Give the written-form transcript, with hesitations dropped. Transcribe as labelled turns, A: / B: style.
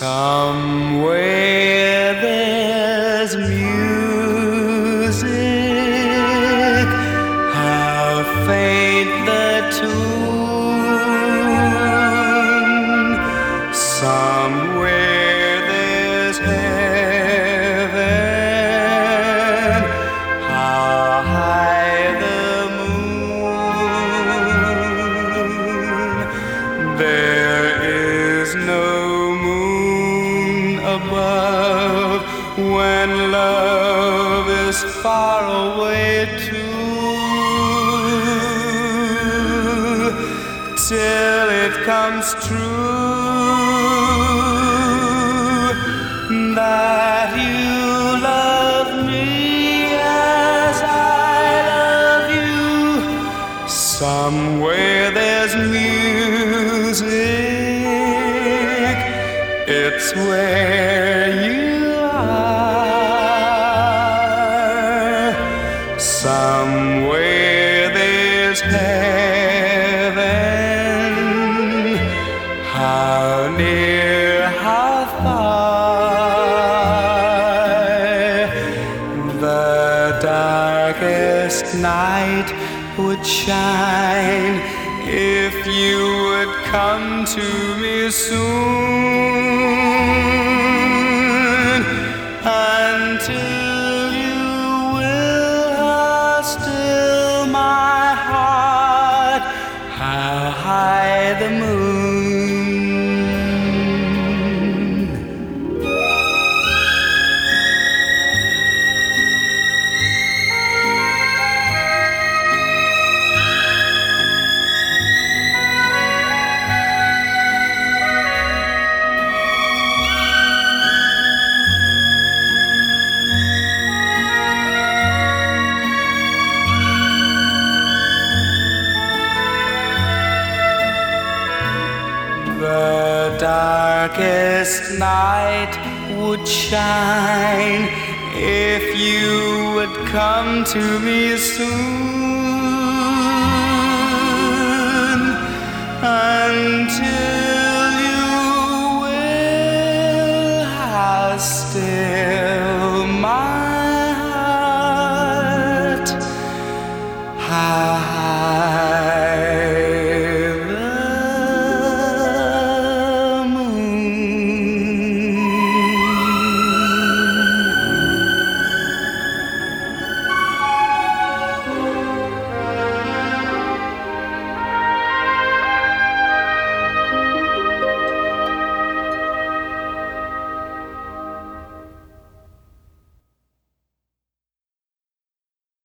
A: Somewhere there's music, how faint the tune. Somewhere there's heaven, how high the moon. There is no above when love is far away too, till it comes true that you love me as I love you. Somewhere there's music, it's where you are. Somewhere there's heaven, how near, how far. The darkest night would shine if you would come to me soon. Until you will still my heart, how high the moon. The darkest night would shine if you would come to me soon.